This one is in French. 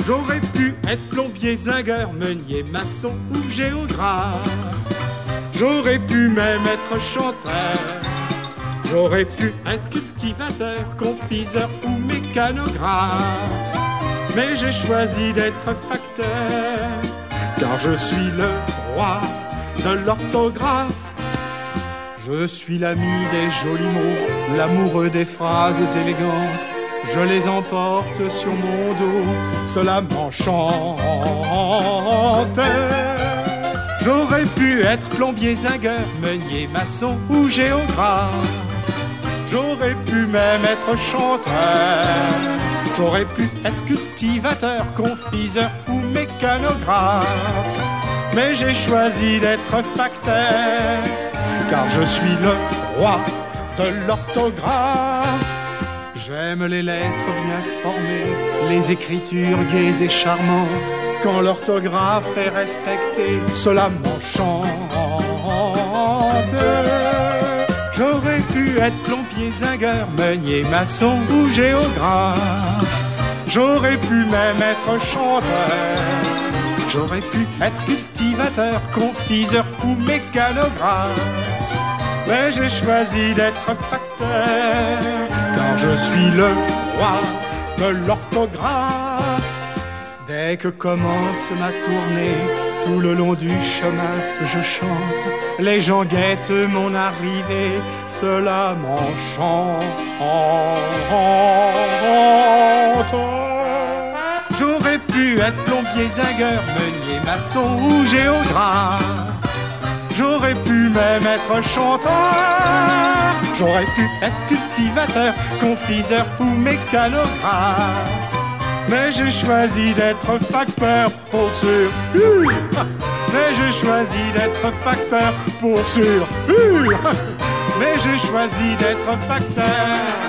J'aurais pu être plombier, zingueur, meunier, maçon ou géographe. J'aurais pu même être chanteur. J'aurais pu être cultivateur, confiseur ou mécanographe. Mais j'ai choisi d'être facteur, car je suis le roi de l'orthographe. Je suis l'ami des jolis mots, l'amoureux des phrases élégantes. Je les emporte sur mon dos, cela m'enchante. J'aurais pu être plombier, zingueur, meunier, maçon ou géographe. J'aurais pu même être chanteur. J'aurais pu être cultivateur, confiseur ou mécanographe. Mais j'ai choisi d'être facteur, car je suis le roi de l'orthographe. J'aime les lettres bien formées, les écritures gaies et charmantes. Quand l'orthographe est respectée, cela m'enchante. J'aurais pu être plombier, zingueur, meunier, maçon ou géographe. J'aurais pu même être chanteur. J'aurais pu être cultivateur, confiseur ou mécanographe. Mais j'ai choisi d'être facteur, car je suis le roi de l'orthographe. Dès que commence ma tournée, tout le long du chemin je chante. Les gens guettent mon arrivée, cela m'enchante. J'aurais pu être plombier, zingueur, meunier, maçon ou géographe. J'aurais pu même être chanteur. J'aurais pu être cultivateur, confiseur ou mécanographe. Mais j'ai choisi d'être facteur pour sûr. Mais j'ai choisi d'être facteur pour sûr. Mais j'ai choisi d'être facteur.